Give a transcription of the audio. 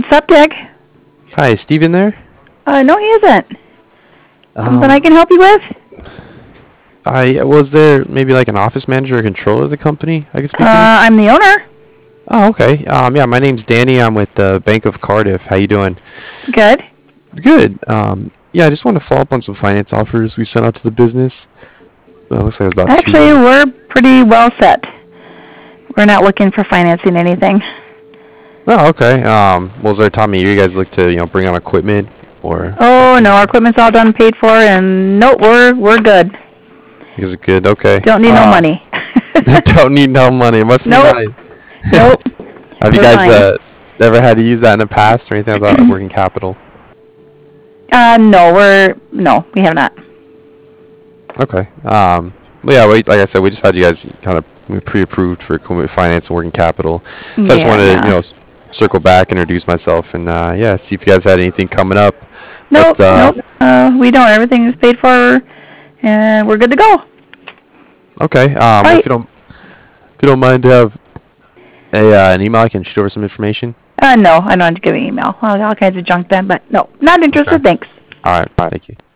Septic. Hi, is Steven there? No, he isn't. Something I can help you with? Was there maybe like an office manager or controller of the company I could speak with? I'm the owner. Oh, okay. Yeah, my name's Danny. I'm with the Bank of Cardiff. How you doing? Good. Good. Yeah, I just want to follow up on some finance offers we sent out to the business. Looks like it was about Actually, 2 months. we're pretty well set. We're not looking for financing anything. Oh, okay. Was there a time of year you guys look to, bring on equipment or? Oh no, our equipment's all done, paid for, and no, we're good. You guys are good. Okay. Don't need no money. Don't need no money. It must be Nope. nice. Nope. Have you We're guys ever had to use that in the past or anything about working capital? No, we have not. Okay. Well, yeah, like I said, we just had you guys kind of pre-approved for equipment finance and working capital. So I just wanted to, circle back, introduce myself, and yeah, see if you guys had anything coming up. Nope. But, We don't. Everything is paid for, and we're good to go. Okay. Right. If you don't mind to have an email, I can shoot over some information. No, I don't have to give an email. All kinds of junk then, but no, not interested. Okay. Thanks. All right. Thank you.